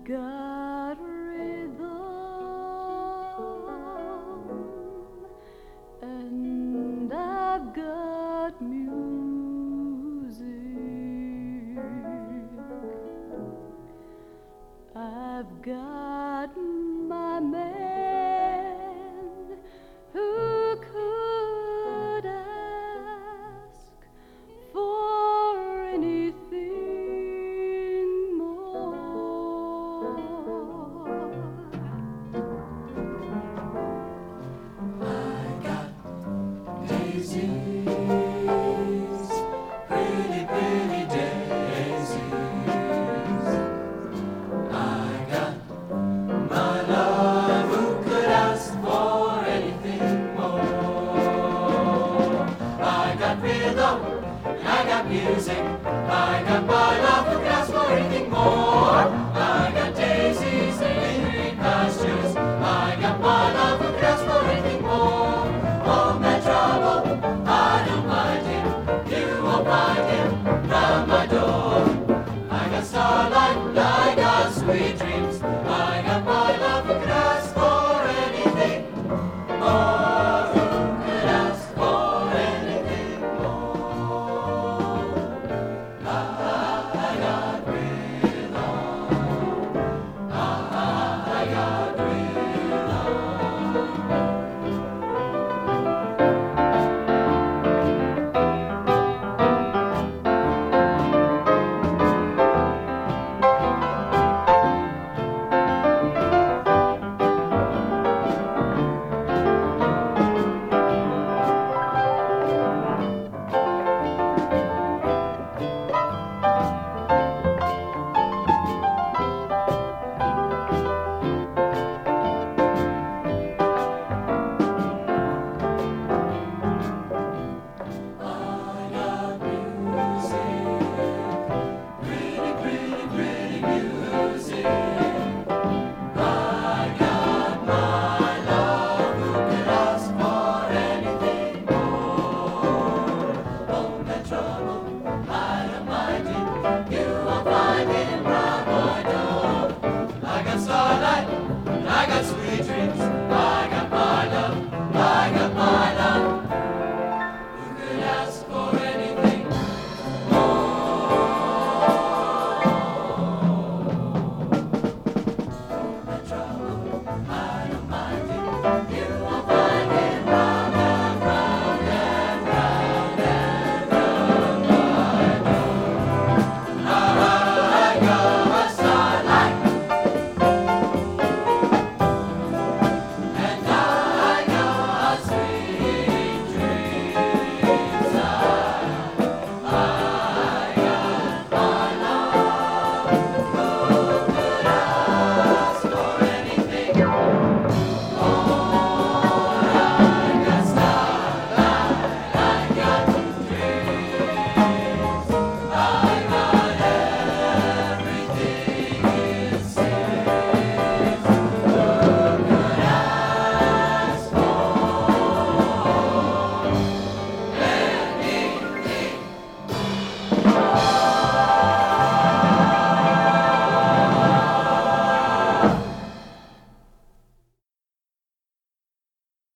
got rhythm and I've got music. I've got my man who could ask for anything more. I got daisies, pretty, pretty daisies. I got my love who could ask for anything more. I got rhythm, and I got music. I got my love who could ask for anything more. I got daisies in green pastures. I got my love who could ask for anything more. All my trouble, I don't mind him. You won't find him round my door. I got starlight, I got sweet dreams. I got my love who could ask for anything more. Who could ask for anything more? I got rhythm. I got rhythm. I got music, pretty, pretty, pretty music.